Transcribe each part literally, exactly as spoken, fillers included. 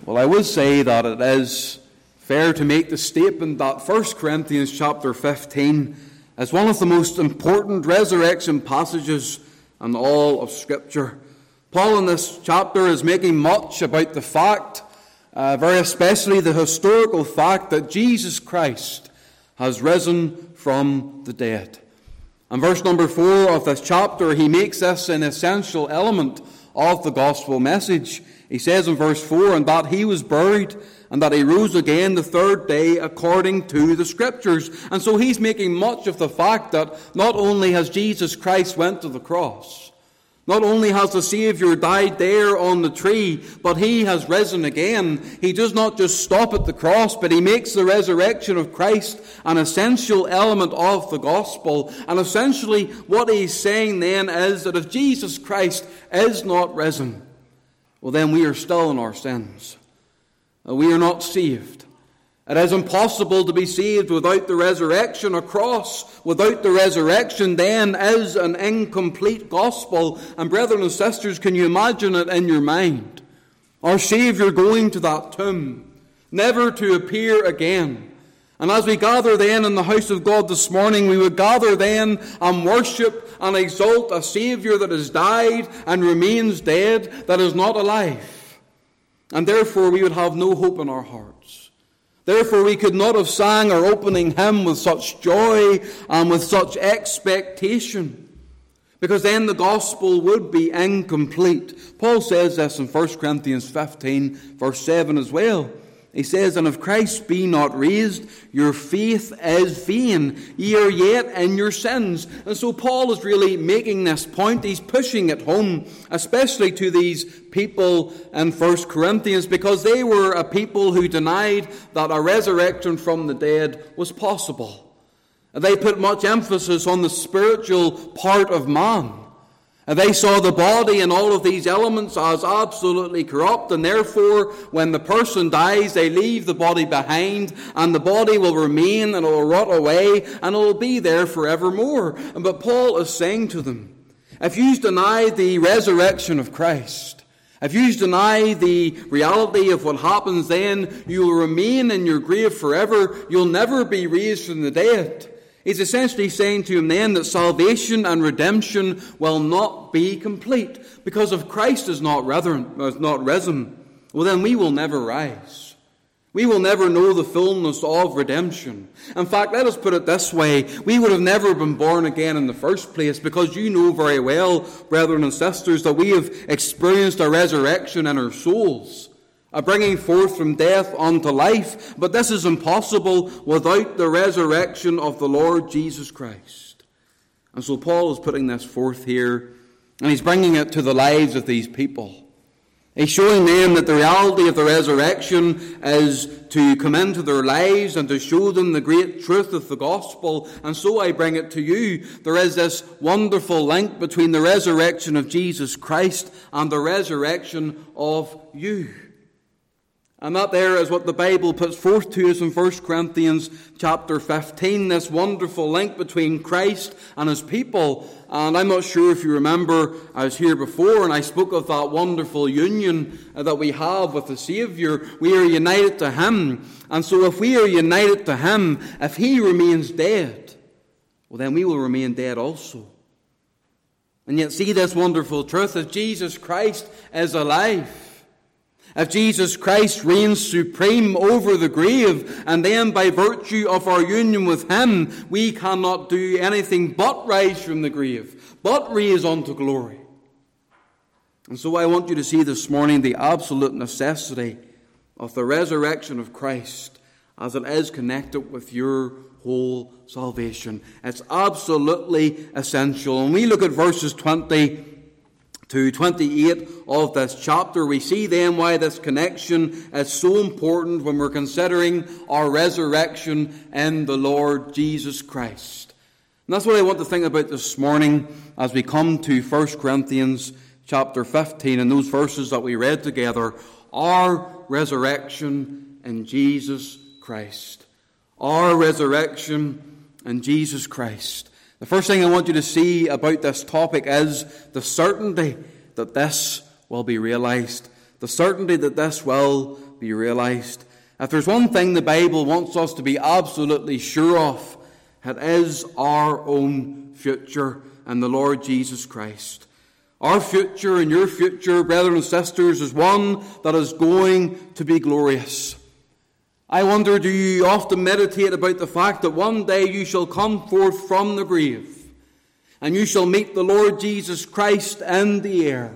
Well, I would say that it is fair to make the statement that First Corinthians chapter fifteen is one of the most important resurrection passages in all of Scripture. Paul in this chapter is making much about the fact, uh, very especially the historical fact, that Jesus Christ has risen from the dead. In verse number four of this chapter, he makes this an essential element of the gospel message. He says in verse four, "And that he was buried, and that he rose again the third day according to the Scriptures." And so he's making much of the fact that not only has Jesus Christ went to the cross, not only has the Savior died there on the tree, but he has risen again. He does not just stop at the cross, but he makes the resurrection of Christ an essential element of the gospel. And essentially what he's saying then is that if Jesus Christ is not risen, well then we are still in our sins. We are not saved. It is impossible to be saved without the resurrection. A cross without the resurrection then is an incomplete gospel. And brethren and sisters, can you imagine it in your mind? Our Saviour going to that tomb, never to appear again. And as we gather then in the house of God this morning, we would gather then and worship and exalt a Saviour that has died and remains dead, that is not alive. And therefore we would have no hope in our hearts. Therefore we could not have sang our opening hymn with such joy and with such expectation, because then the gospel would be incomplete. Paul says this in First Corinthians fifteen, verse seven as well. He says, "And if Christ be not raised, your faith is vain. Ye are yet in your sins." And so Paul is really making this point. He's pushing it home, especially to these people in First Corinthians, because they were a people who denied that a resurrection from the dead was possible. They put much emphasis on the spiritual part of man. And they saw the body and all of these elements as absolutely corrupt, and therefore when the person dies they leave the body behind, and the body will remain and it will rot away and it will be there forevermore. But Paul is saying to them, if you deny the resurrection of Christ, if you deny the reality of what happens then, you will remain in your grave forever. You'll never be raised from the dead. He's essentially saying to him then that salvation and redemption will not be complete, because if Christ is not risen, well then we will never rise. We will never know the fullness of redemption. In fact, let us put it this way. We would have never been born again in the first place, because you know very well, brethren and sisters, that we have experienced a resurrection in our souls, a bringing forth from death unto life. But this is impossible without the resurrection of the Lord Jesus Christ. And so Paul is putting this forth here, and he's bringing it to the lives of these people. He's showing them that the reality of the resurrection is to come into their lives and to show them the great truth of the gospel. And so I bring it to you. There is this wonderful link between the resurrection of Jesus Christ and the resurrection of you. And that there is what the Bible puts forth to us in First Corinthians chapter fifteen, this wonderful link between Christ and his people. And I'm not sure if you remember, I was here before and I spoke of that wonderful union that we have with the Saviour. We are united to him. And so if we are united to him, if he remains dead, well then we will remain dead also. And yet see this wonderful truth, if Jesus Christ is alive, if Jesus Christ reigns supreme over the grave, and then by virtue of our union with him, we cannot do anything but rise from the grave, but raise unto glory. And so I want you to see this morning the absolute necessity of the resurrection of Christ as it is connected with your whole salvation. It's absolutely essential. And we look at verses twenty to twenty-eight of this chapter, we see then why this connection is so important when we're considering our resurrection in the Lord Jesus Christ. And that's what I want to think about this morning as we come to First Corinthians chapter fifteen and those verses that we read together. Our resurrection in Jesus Christ. Our resurrection in Jesus Christ. The first thing I want you to see about this topic is the certainty that this will be realized. The certainty that this will be realized. If there's one thing the Bible wants us to be absolutely sure of, it is our own future in the Lord Jesus Christ. Our future and your future, brothers and sisters, is one that is going to be glorious. I wonder, do you often meditate about the fact that one day you shall come forth from the grave and you shall meet the Lord Jesus Christ in the air?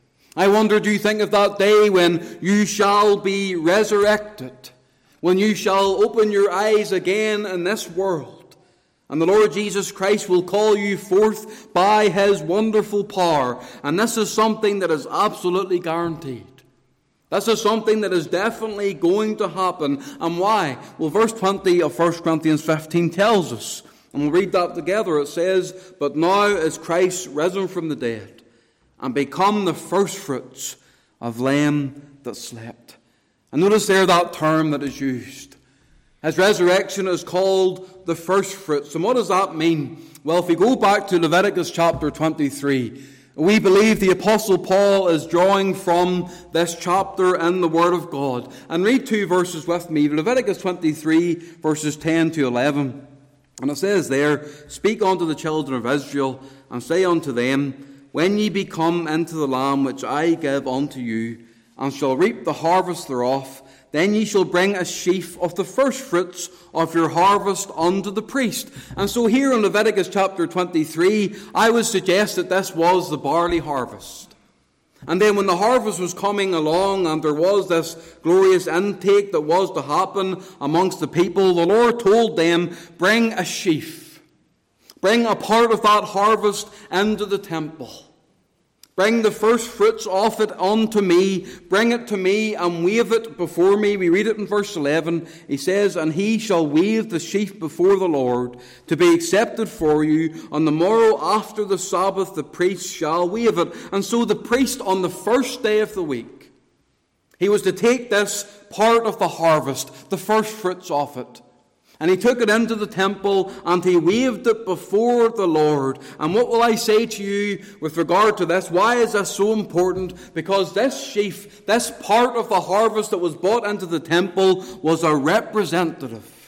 I wonder, do you think of that day when you shall be resurrected, when you shall open your eyes again in this world, and the Lord Jesus Christ will call you forth by His wonderful power? And this is something that is absolutely guaranteed. This is something that is definitely going to happen. And why? Well, verse twenty of First Corinthians fifteen tells us, and we'll read that together. It says, "But now is Christ risen from the dead, and become the firstfruits of them that slept." And notice there that term that is used. His resurrection is called the firstfruits. And what does that mean? Well, if we go back to Leviticus chapter twenty-three, we believe the Apostle Paul is drawing from this chapter in the Word of God. And read two verses with me. Leviticus twenty-three, verses ten to eleven. And it says there, "Speak unto the children of Israel, and say unto them, When ye be come into the land which I give unto you, and shall reap the harvest thereof, then ye shall bring a sheaf of the firstfruits of your harvest unto the priest." And so here in Leviticus chapter twenty-three, I would suggest that this was the barley harvest. And then when the harvest was coming along and there was this glorious intake that was to happen amongst the people, the Lord told them, bring a sheaf. Bring a part of that harvest into the temple. Bring the first fruits of it unto me. Bring it to me and wave it before me. We read it in verse eleven. He says, "And he shall wave the sheaf before the Lord to be accepted for you. On the morrow after the Sabbath the priest shall wave it." And so the priest on the first day of the week, he was to take this part of the harvest, the first fruits of it. And he took it into the temple and he waved it before the Lord. And what will I say to you with regard to this? Why is this so important? Because this sheaf, this part of the harvest that was brought into the temple, was a representative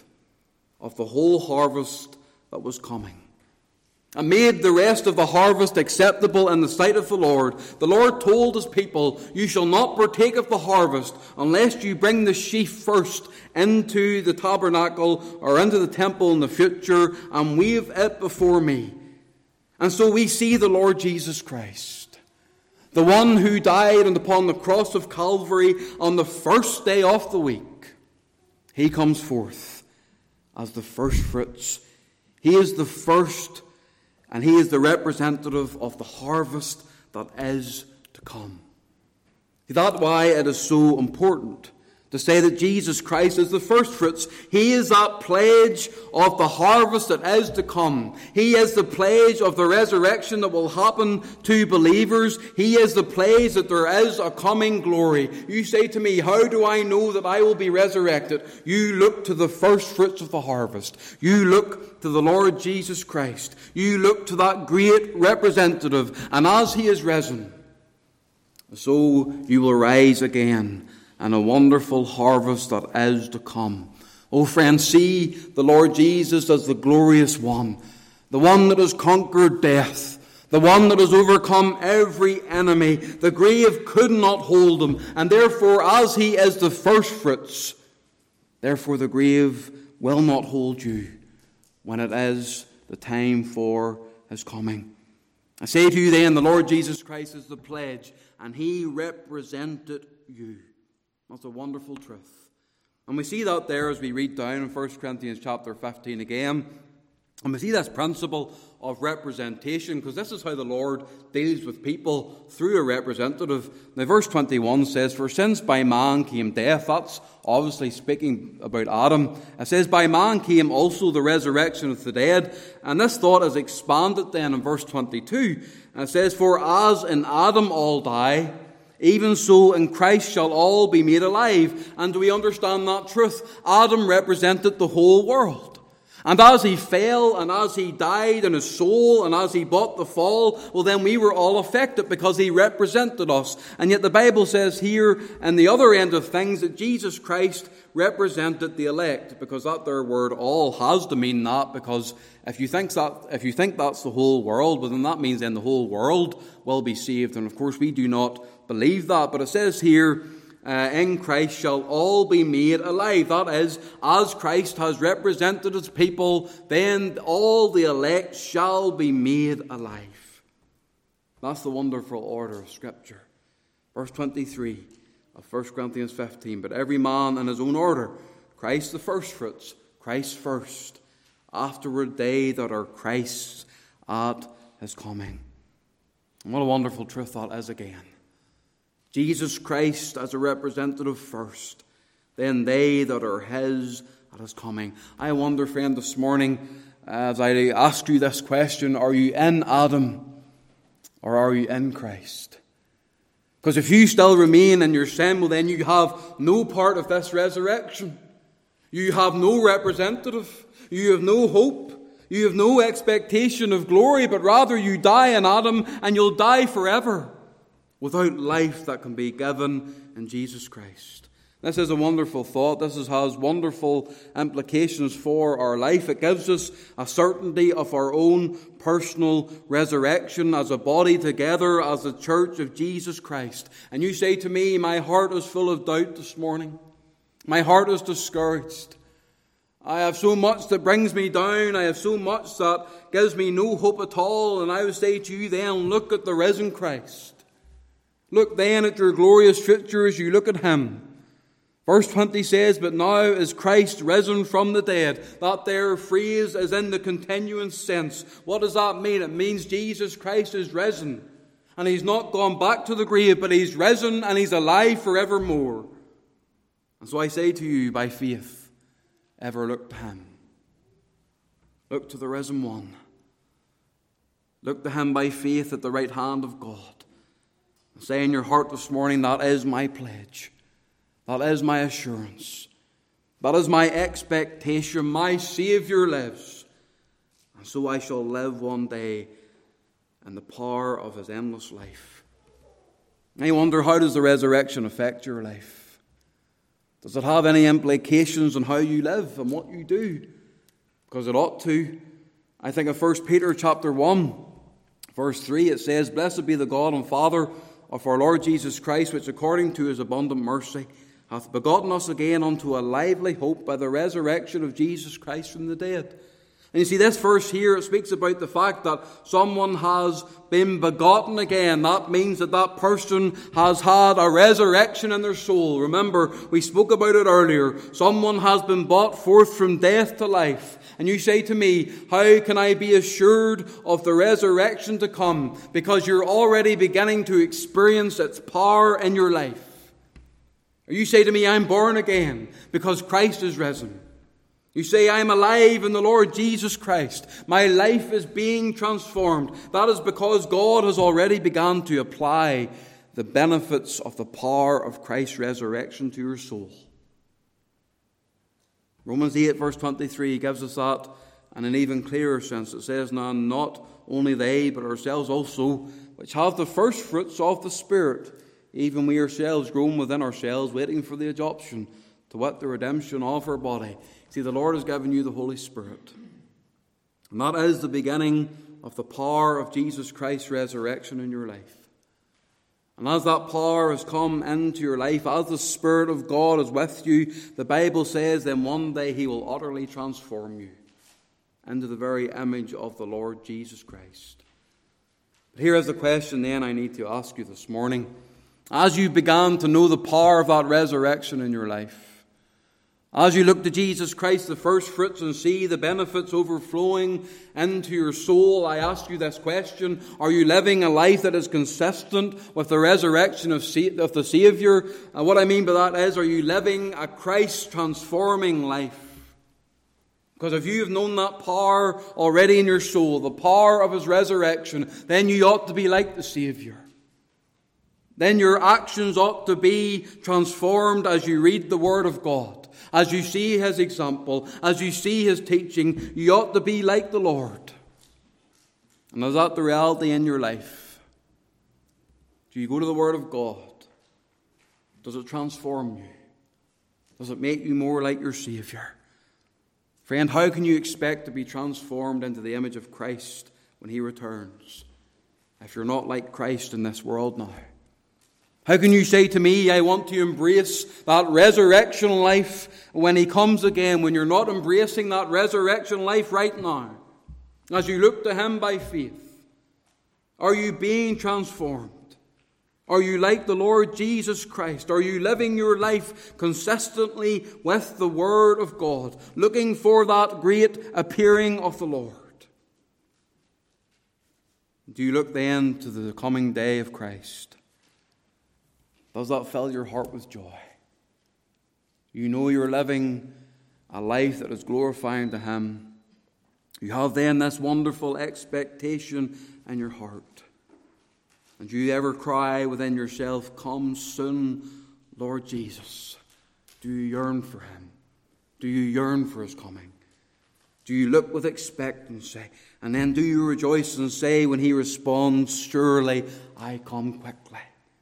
of the whole harvest that was coming. And made the rest of the harvest acceptable in the sight of the Lord. The Lord told His people, "You shall not partake of the harvest unless you bring the sheaf first into the tabernacle or into the temple in the future and wave it before me." And so we see the Lord Jesus Christ, the one who died and upon the cross of Calvary on the first day of the week. He comes forth as the first fruits. He is the first, and He is the representative of the harvest that is to come. That's why it is so important to say that Jesus Christ is the first fruits. He is that pledge of the harvest that is to come. He is the pledge of the resurrection that will happen to believers. He is the pledge that there is a coming glory. You say to me, how do I know that I will be resurrected? You look to the first fruits of the harvest. You look to the Lord Jesus Christ. You look to that great representative. And as He is risen, so you will rise again, and a wonderful harvest that is to come. Oh friends, see the Lord Jesus as the glorious one, the one that has conquered death, the one that has overcome every enemy. The grave could not hold Him, and therefore as He is the first fruits, therefore the grave will not hold you when it is the time for His coming. I say to you then, the Lord Jesus Christ is the pledge, and He represented you. That's a wonderful truth. And we see that there as we read down in First Corinthians chapter fifteen again. And we see this principle of representation, because this is how the Lord deals with people, through a representative. Now verse twenty-one says, "For since by man came death," that's obviously speaking about Adam. It says, "By man came also the resurrection of the dead." And this thought is expanded then in verse twenty-two. And it says, "For as in Adam all die, even so in Christ shall all be made alive." And do we understand that truth? Adam represented the whole world. And as he fell, and as he died in his soul, and as he bought the fall, well then we were all affected because he represented us. And yet the Bible says here, in the other end of things, that Jesus Christ represented the elect, because that there word all has to mean that, because if you think that, if you think that's the whole world, well then that means then the whole world will be saved. And of course we do not believe that. But it says here, Uh, in Christ shall all be made alive. That is, as Christ has represented his people, then all the elect shall be made alive. That's the wonderful order of Scripture. Verse twenty-three of First Corinthians fifteen. But every man in his own order, Christ the firstfruits, Christ first. Afterward they that are Christ's at his coming. And what a wonderful truth that is again. Jesus Christ as a representative first, then they that are his at his coming. I wonder, friend, this morning, as I ask you this question, are you in Adam or are you in Christ? Because if you still remain in your sin, well then you have no part of this resurrection. You have no representative. You have no hope. You have no expectation of glory, but rather you die in Adam and you'll die forever, without life that can be given in Jesus Christ. This is a wonderful thought. This is, has wonderful implications for our life. It gives us a certainty of our own personal resurrection as a body together, as the church of Jesus Christ. And you say to me, my heart is full of doubt this morning. My heart is discouraged. I have so much that brings me down. I have so much that gives me no hope at all. And I would say to you then, look at the risen Christ. Look then at your glorious future as you look at him. Verse twenty says, but now is Christ risen from the dead. That there phrase is in the continuance sense. What does that mean? It means Jesus Christ is risen. And he's not gone back to the grave, but he's risen and he's alive forevermore. And so I say to you, by faith, ever look to him. Look to the risen one. Look to him by faith at the right hand of God. Say in your heart this morning, that is my pledge. That is my assurance. That is my expectation. My Saviour lives. And so I shall live one day in the power of his endless life. I wonder, how does the resurrection affect your life? Does it have any implications on how you live and what you do? Because it ought to. I think of First Peter chapter one, verse three, it says, blessed be the God and Father of our Lord Jesus Christ, which according to his abundant mercy hath begotten us again unto a lively hope by the resurrection of Jesus Christ from the dead. And you see, this verse here, it speaks about the fact that someone has been begotten again. That means that that person has had a resurrection in their soul. Remember, we spoke about it earlier. Someone has been brought forth from death to life. And you say to me, how can I be assured of the resurrection to come? Because you're already beginning to experience its power in your life. Or you say to me, I'm born again because Christ is risen. You say, I'm alive in the Lord Jesus Christ. My life is being transformed. That is because God has already begun to apply the benefits of the power of Christ's resurrection to your soul. Romans eight verse twenty-three gives us that in an even clearer sense. It says, now not only they, but ourselves also, which have the first fruits of the Spirit, even we ourselves grown within ourselves, waiting for the adoption, to wit, the redemption of our body. See, the Lord has given you the Holy Spirit. And that is the beginning of the power of Jesus Christ's resurrection in your life. And as that power has come into your life, as the Spirit of God is with you, the Bible says then one day he will utterly transform you into the very image of the Lord Jesus Christ. But here is the question then I need to ask you this morning. As you began to know the power of that resurrection in your life, as you look to Jesus Christ, the first fruits, and see the benefits overflowing into your soul, I ask you this question. Are you living a life that is consistent with the resurrection of the Saviour? And what I mean by that is, are you living a Christ-transforming life? Because if you have known that power already in your soul, the power of his resurrection, then you ought to be like the Saviour. Then your actions ought to be transformed as you read the Word of God, as you see his example, as you see his teaching, you ought to be like the Lord. And is that the reality in your life? Do you go to the Word of God? Does it transform you? Does it make you more like your Saviour? Friend, how can you expect to be transformed into the image of Christ when he returns if you're not like Christ in this world now? How can you say to me, I want to embrace that resurrection life when he comes again, when you're not embracing that resurrection life right now? As you look to him by faith, are you being transformed? Are you like the Lord Jesus Christ? Are you living your life consistently with the Word of God, looking for that great appearing of the Lord? Do you look then to the coming day of Christ? Does that fill your heart with joy? You know you're living a life that is glorifying to him. You have then this wonderful expectation in your heart. And do you ever cry within yourself, come soon, Lord Jesus? Do you yearn for him? Do you yearn for his coming? Do you look with expectancy? And then do you rejoice and say when he responds, surely I come quickly?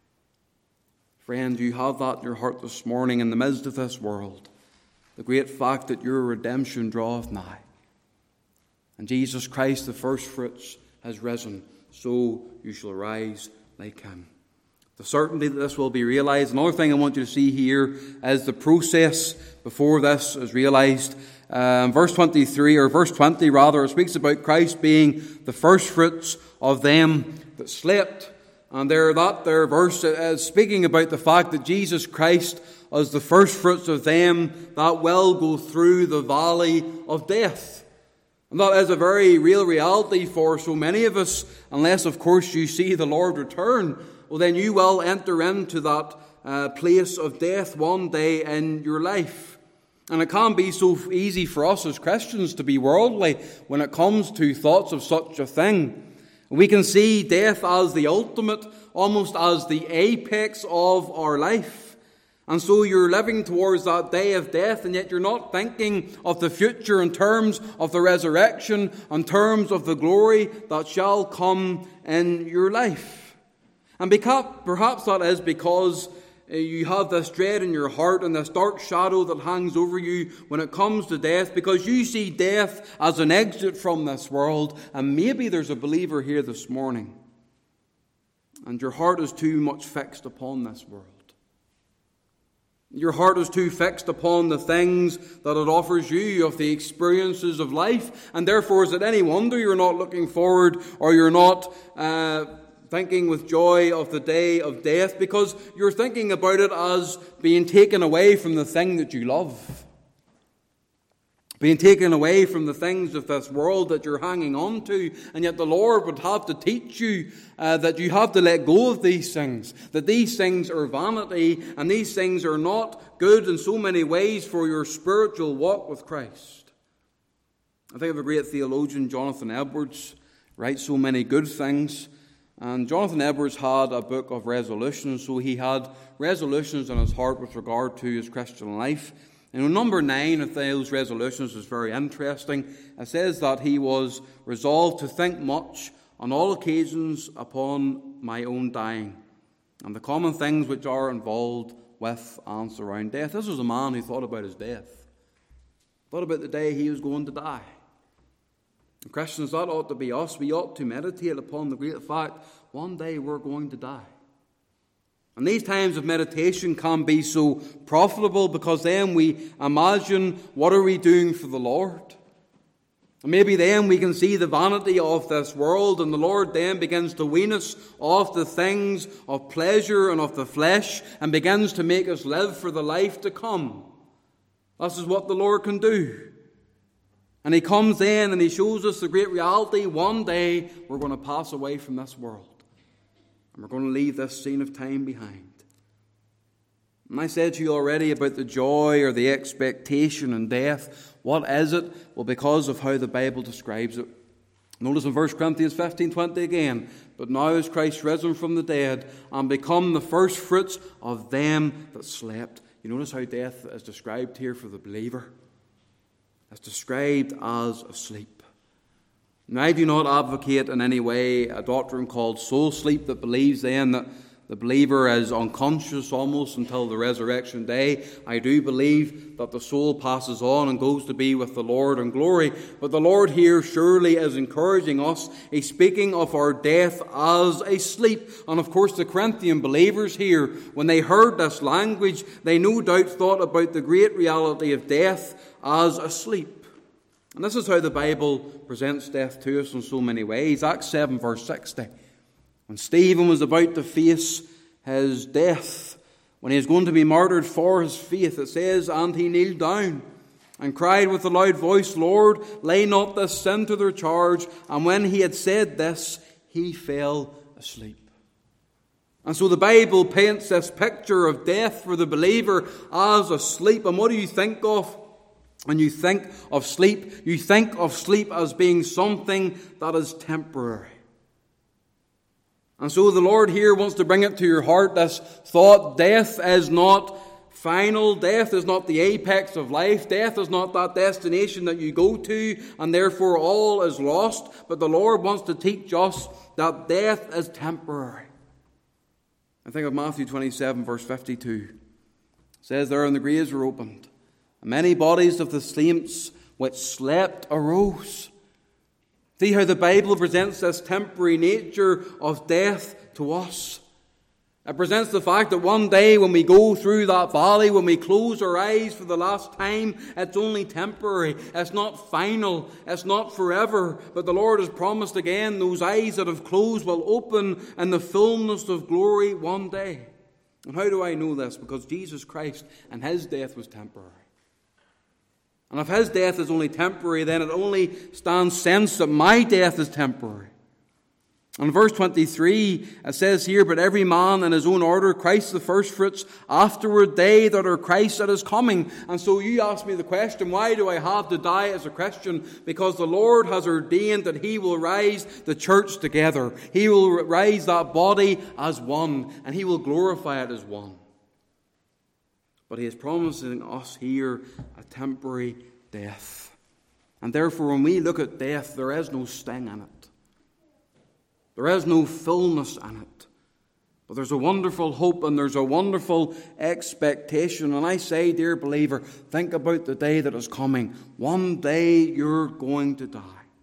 Friend, do you have that in your heart this morning in the midst of this world? The great fact that your redemption draweth nigh. And Jesus Christ, the first fruits, has risen, so you shall rise like him. The certainty that this will be realized. Another thing I want you to see here is the process before this is realized. Um, verse twenty-three, or verse twenty rather, it speaks about Christ being the first fruits of them that slept. And there, that there verse is speaking about the fact that Jesus Christ is the first fruits of them that will go through the valley of death. And that is a very real reality for so many of us, unless, of course, you see the Lord return. Well, then you will enter into that uh, place of death one day in your life. And it can be so easy for us as Christians to be worldly when it comes to thoughts of such a thing. We can see death as the ultimate, almost as the apex of our life. And so you're living towards that day of death, and yet you're not thinking of the future in terms of the resurrection, in terms of the glory that shall come in your life. And perhaps that is because you have this dread in your heart and this dark shadow that hangs over you when it comes to death, because you see death as an exit from this world. And maybe there's a believer here this morning, and your heart is too much fixed upon this world. Your heart is too fixed upon the things that it offers you, of the experiences of life, and therefore is it any wonder you're not looking forward, or you're not uh, thinking with joy of the day of death, because you're thinking about it as being taken away from the thing that you love. Being taken away from the things of this world that you're hanging on to. And yet the Lord would have to teach you uh, that you have to let go of these things. That these things are vanity, and these things are not good in so many ways for your spiritual walk with Christ. I think of a great theologian, Jonathan Edwards, writes so many good things. And Jonathan Edwards had a book of resolutions, so he had resolutions in his heart with regard to his Christian life. And number nine of those resolutions is very interesting. It says that he was resolved to think much on all occasions upon my own dying, and the common things which are involved with and surround death. This was a man who thought about his death, thought about the day he was going to die. And Christians, that ought to be us. We ought to meditate upon the great fact, one day we're going to die. And these times of meditation can be so profitable, because then we imagine, what are we doing for the Lord? And maybe then we can see the vanity of this world, and the Lord then begins to wean us off the things of pleasure and of the flesh, and begins to make us live for the life to come. This is what the Lord can do. And he comes in and he shows us the great reality. One day we're going to pass away from this world. And we're going to leave this scene of time behind. And I said to you already about the joy or the expectation in death. What is it? Well, because of how the Bible describes it. Notice in First Corinthians fifteen twenty again. But now is Christ risen from the dead, and become the first fruits of them that slept. you notice how death is described here for the believer? It's described as asleep. Now, I do not advocate in any way a doctrine called soul sleep that believes then that the believer is unconscious almost until the resurrection day. I do believe that the soul passes on and goes to be with the Lord in glory. But the Lord here surely is encouraging us. He's speaking of our death as a sleep. And of course the Corinthian believers here, when they heard this language, they no doubt thought about the great reality of death as a sleep. And this is how the Bible presents death to us in so many ways. Acts seven verse sixty. When Stephen was about to face his death, when he was going to be martyred for his faith, it says, and he kneeled down and cried with a loud voice, Lord, lay not this sin to their charge. And when he had said this, he fell asleep. And so the Bible paints this picture of death for the believer as a sleep. And what do you think of when you think of sleep? You think of sleep as being something that is temporary. And so the Lord here wants to bring it to your heart, this thought: death is not final. Death is not the apex of life. Death is not that destination that you go to and therefore all is lost. But the Lord wants to teach us that death is temporary. I think of Matthew twenty-seven verse fifty-two. It says there, and the graves were opened, and many bodies of the saints which slept arose. See how the Bible presents this temporary nature of death to us. It presents the fact that one day when we go through that valley, when we close our eyes for the last time, it's only temporary. It's not final. It's not forever. But the Lord has promised again, those eyes that have closed will open in the fullness of glory one day. And how do I know this? Because Jesus Christ and his death was temporary. And if his death is only temporary, then it only stands sense that my death is temporary. In verse twenty-three, it says here, but every man in his own order, Christ the firstfruits, afterward they that are Christ at his coming. And so you ask me the question, why do I have to die as a Christian? Because the Lord has ordained that he will rise the church together. He will rise that body as one, and he will glorify it as one. But he is promising us here a temporary death. And therefore, when we look at death, there is no sting in it. There is no fullness in it. But there's a wonderful hope and there's a wonderful expectation. And I say, dear believer, think about the day that is coming. One day you're going to die.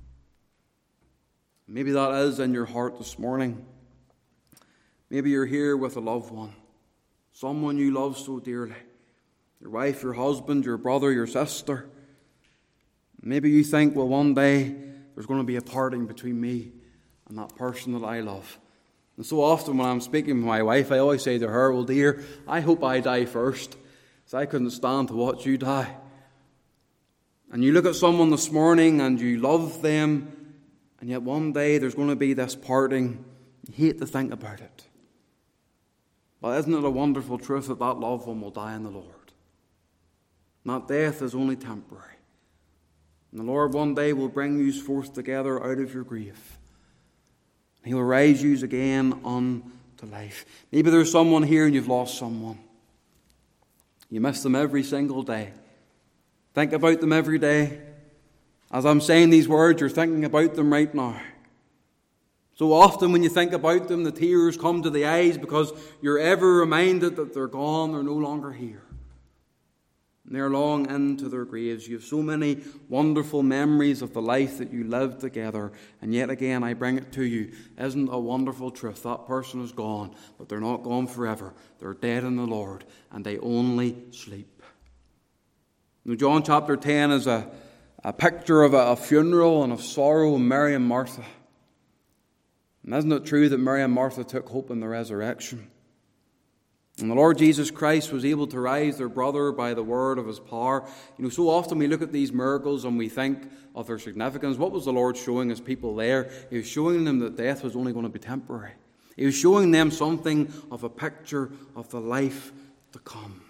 Maybe that is in your heart this morning. Maybe you're here with a loved one, someone you love so dearly. Your wife, your husband, your brother, your sister. Maybe you think, well, one day there's going to be a parting between me and that person that I love. And so often when I'm speaking with my wife, I always say to her, well, dear, I hope I die first, because I couldn't stand to watch you die. And you look at someone this morning and you love them, and yet one day there's going to be this parting. You hate to think about it. But isn't it a wonderful truth that that loved one will die in the Lord? And that death is only temporary. And the Lord one day will bring you forth together out of your grave. He will raise you again unto life. Maybe there's someone here and you've lost someone. You miss them every single day. Think about them every day. As I'm saying these words, you're thinking about them right now. So often when you think about them, the tears come to the eyes because you're ever reminded that they're gone, they're no longer here. And they're long into their graves. You have so many wonderful memories of the life that you lived together. And yet again, I bring it to you. Isn't a wonderful truth? That person is gone, but they're not gone forever. They're dead in the Lord, and they only sleep. Now, John chapter ten is a, a picture of a, a funeral and of sorrow in Mary and Martha. And isn't it true that Mary and Martha took hope in the resurrection? And the Lord Jesus Christ was able to rise their brother by the word of his power. You know, so often we look at these miracles and we think of their significance. What was the Lord showing his people there? He was showing them that death was only going to be temporary. He was showing them something of a picture of the life to come.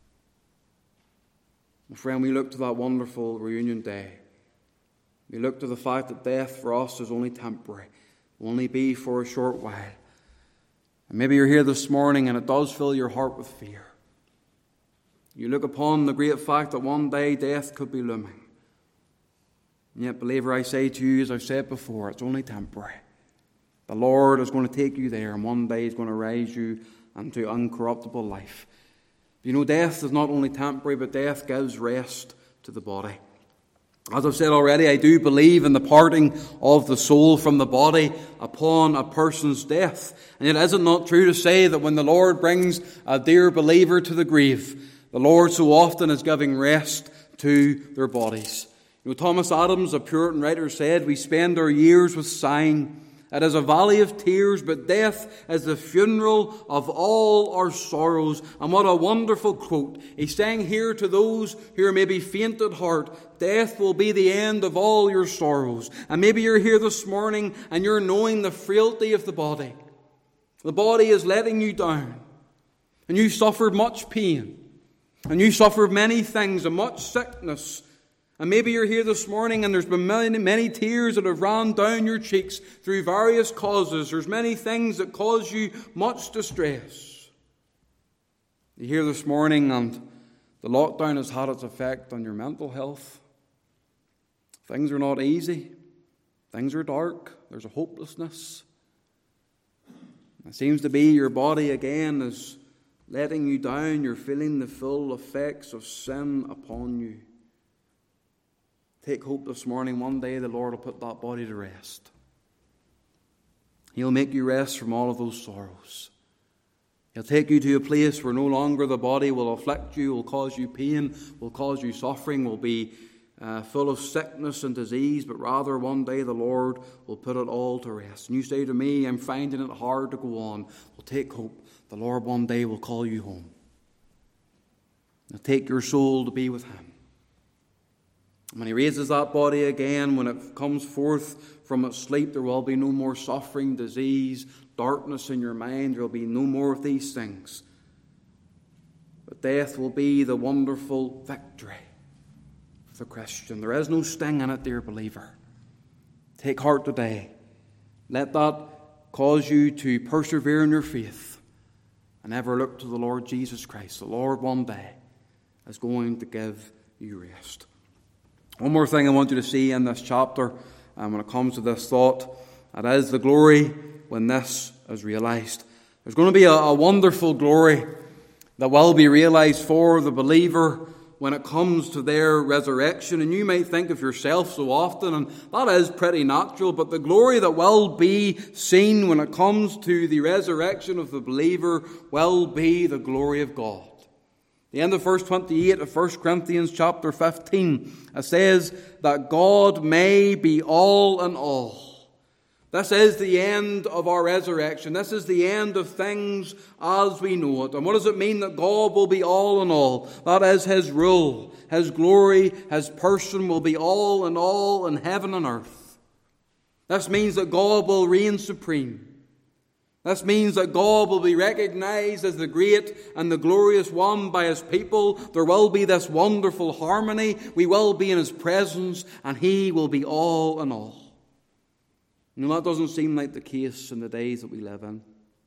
And friend, we look to that wonderful reunion day. We look to the fact that death for us is only temporary. It will only be for a short while. And maybe you're here this morning and it does fill your heart with fear. You look upon the great fact that one day death could be looming. And yet, believer, I say to you, as I've said before, it's only temporary. The Lord is going to take you there, and one day He's going to raise you into uncorruptible life. You know, death is not only temporary, but death gives rest to the body. As I've said already, I do believe in the parting of the soul from the body upon a person's death. And yet, is it not true to say that when the Lord brings a dear believer to the grave, the Lord so often is giving rest to their bodies? You know, Thomas Adams, a Puritan writer, said, "We spend our years with sighing. It is a valley of tears, but death is the funeral of all our sorrows." And what a wonderful quote. He's saying here to those who are maybe faint at heart, death will be the end of all your sorrows. And maybe you're here this morning and you're knowing the frailty of the body. The body is letting you down. And you suffered much pain. And you suffered many things and much sickness. And maybe you're here this morning and there's been many, many tears that have ran down your cheeks through various causes. There's many things that cause you much distress. You're here this morning and the lockdown has had its effect on your mental health. Things are not easy. Things are dark. There's a hopelessness. It seems to be your body again is letting you down. You're feeling the full effects of sin upon you. Take hope this morning. One day the Lord will put that body to rest. He'll make you rest from all of those sorrows. He'll take you to a place where no longer the body will afflict you, will cause you pain, will cause you suffering, will be uh, full of sickness and disease, but rather one day the Lord will put it all to rest. And you say to me, "I'm finding it hard to go on." Well, take hope. The Lord one day will call you home. Now take your soul to be with Him. When He raises that body again, when it comes forth from its sleep, there will be no more suffering, disease, darkness in your mind. There will be no more of these things. But death will be the wonderful victory of the Christian. There is no sting in it, dear believer. Take heart today. Let that cause you to persevere in your faith and ever look to the Lord Jesus Christ. The Lord one day is going to give you rest. One more thing I want you to see in this chapter, um, when it comes to this thought, it is the glory when this is realized. There's going to be a, a wonderful glory that will be realized for the believer when it comes to their resurrection. And you might think of yourself so often, and that is pretty natural, but the glory that will be seen when it comes to the resurrection of the believer will be the glory of God. The end of verse twenty-eight of First Corinthians chapter fifteen, it says that God may be all in all. This is the end of our resurrection. This is the end of things as we know it. And what does it mean that God will be all in all? That is His rule, His glory, His person will be all in all in heaven and earth. This means that God will reign supreme. This means that God will be recognized as the great and the glorious one by His people. There will be this wonderful harmony. We will be in His presence, and He will be all in all. You know, that doesn't seem like the case in the days that we live in.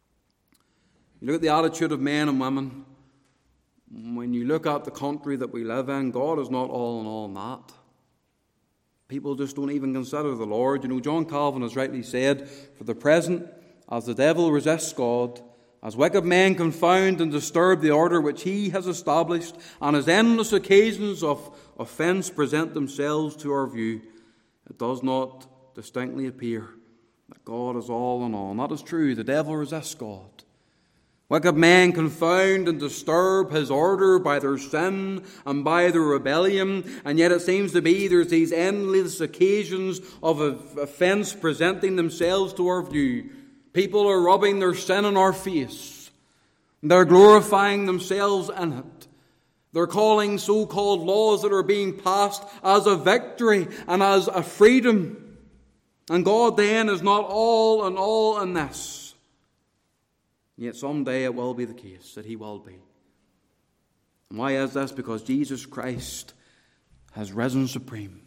You look at the attitude of men and women. When you look at the country that we live in, God is not all in all in that. People just don't even consider the Lord. You know, John Calvin has rightly said, "For the present, as the devil resists God, as wicked men confound and disturb the order which He has established, and as endless occasions of offence present themselves to our view, it does not distinctly appear that God is all in all." And that is true. The devil resists God. Wicked men confound and disturb His order by their sin and by their rebellion, and yet it seems to be there's these endless occasions of offence presenting themselves to our view. People are rubbing their sin in our face. They're glorifying themselves in it. They're calling so-called laws that are being passed as a victory and as a freedom. And God then is not all in all in this. Yet someday it will be the case that He will be. And why is this? Because Jesus Christ has risen supreme.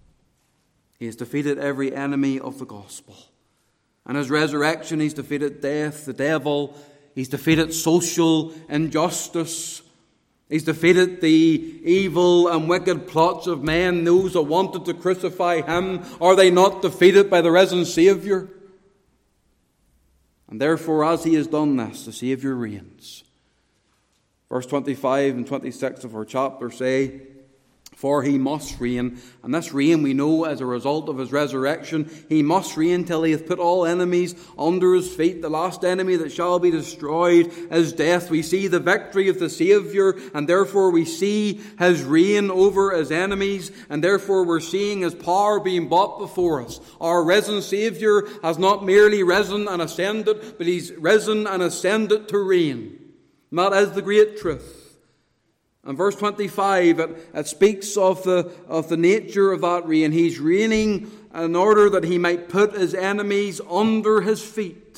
He has defeated every enemy of the gospel. And His resurrection, He's defeated death, the devil. He's defeated social injustice. He's defeated the evil and wicked plots of men, those that wanted to crucify him. Are they not defeated by the risen Saviour? And therefore, as he has done this, the Saviour reigns. Verse twenty-five and twenty-six of our chapter say, for he must reign. And this reign we know as a result of his resurrection. He must reign till he hath put all enemies under his feet. The last enemy that shall be destroyed is death. We see the victory of the Saviour, and therefore we see his reign over his enemies, and therefore we're seeing his power being brought before us. Our risen Saviour has not merely risen and ascended, but he's risen and ascended to reign. And that is the great truth. And verse twenty-five, it, it speaks of the, of the nature of that reign. He's reigning in order that he might put his enemies under his feet.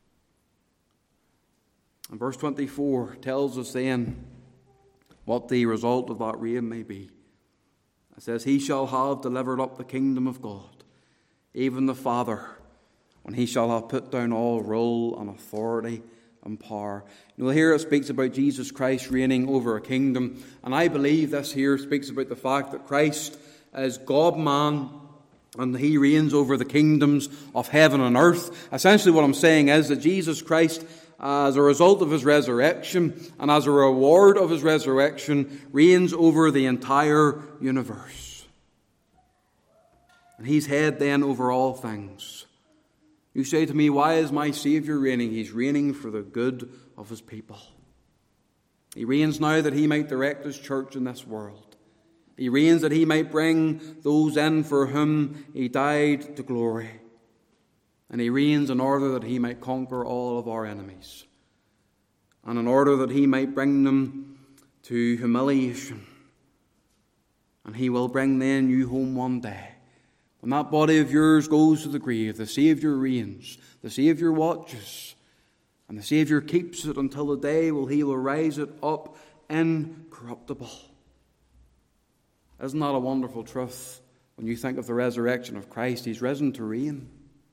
And verse twenty-four tells us then what the result of that reign may be. It says, he shall have delivered up the kingdom of God, even the Father, when he shall have put down all rule and authority and power. You know, here it speaks about Jesus Christ reigning over a kingdom, and I believe this here speaks about the fact that Christ is God-man, and he reigns over the kingdoms of heaven and earth. Essentially what I'm saying is that Jesus Christ, as a result of his resurrection, and as a reward of his resurrection, reigns over the entire universe. And he's head then over all things. You say to me, why is my Saviour reigning? He's reigning for the good of his people. He reigns now that he might direct his church in this world. He reigns that he might bring those in for whom he died to glory. And he reigns in order that he might conquer all of our enemies. And in order that he might bring them to humiliation. And he will bring then you home one day. When that body of yours goes to the grave, the Saviour reigns, the Saviour watches, and the Saviour keeps it until the day when he will rise it up incorruptible. Isn't that a wonderful truth when you think of the resurrection of Christ? He's risen to reign.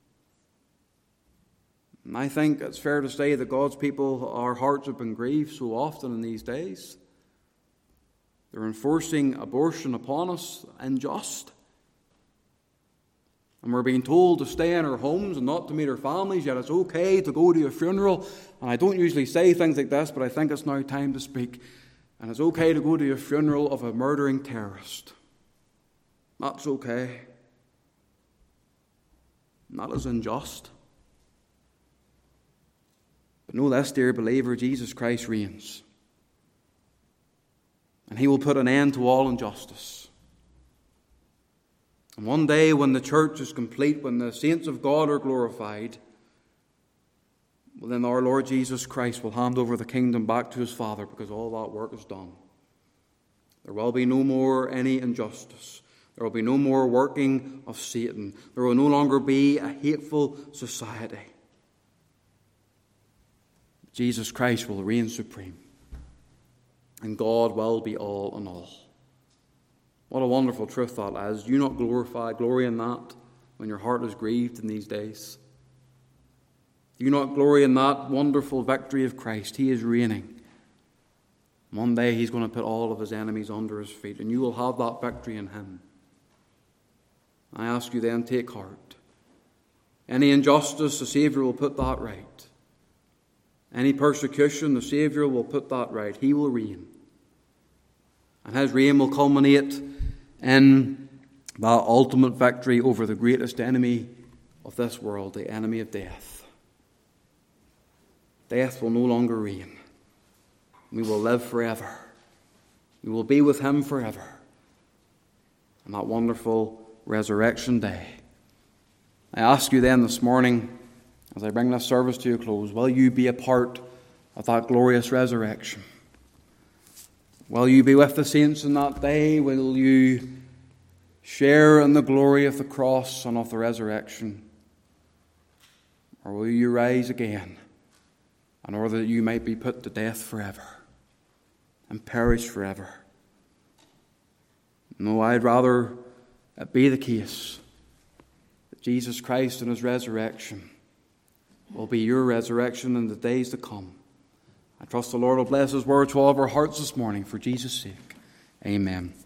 And I think it's fair to say that God's people, our hearts have been grieved so often in these days. They're enforcing abortion upon us, unjust. And we're being told to stay in our homes and not to meet our families, yet it's okay to go to a funeral. And I don't usually say things like this, but I think it's now time to speak. And it's okay to go to a funeral of a murdering terrorist. That's okay. And that is unjust. But know this, dear believer, Jesus Christ reigns. And he will put an end to all injustice. And one day when the church is complete, when the saints of God are glorified, well, then our Lord Jesus Christ will hand over the kingdom back to his Father, because all that work is done. There will be no more any injustice. There will be no more working of Satan. There will no longer be a hateful society. Jesus Christ will reign supreme. And God will be all in all. What a wonderful truth that is. Do you not glorify, glory in that when your heart is grieved in these days? Do you not glory in that wonderful victory of Christ? He is reigning. One day he's going to put all of his enemies under his feet, and you will have that victory in him. I ask you then, take heart. Any injustice, the Saviour will put that right. Any persecution, the Saviour will put that right. He will reign. And his reign will culminate in that ultimate victory over the greatest enemy of this world, the enemy of death. Death will no longer reign. We will live forever. We will be with him forever. On that wonderful resurrection day. I ask you then this morning, as I bring this service to a close, will you be a part of that glorious resurrection? Will you be with the saints in that day? Will you share in the glory of the cross and of the resurrection? Or will you rise again in order that you might be put to death forever and perish forever? No, I'd rather it be the case that Jesus Christ and his resurrection will be your resurrection in the days to come. I trust the Lord will bless His word to all of our hearts this morning for Jesus' sake. Amen.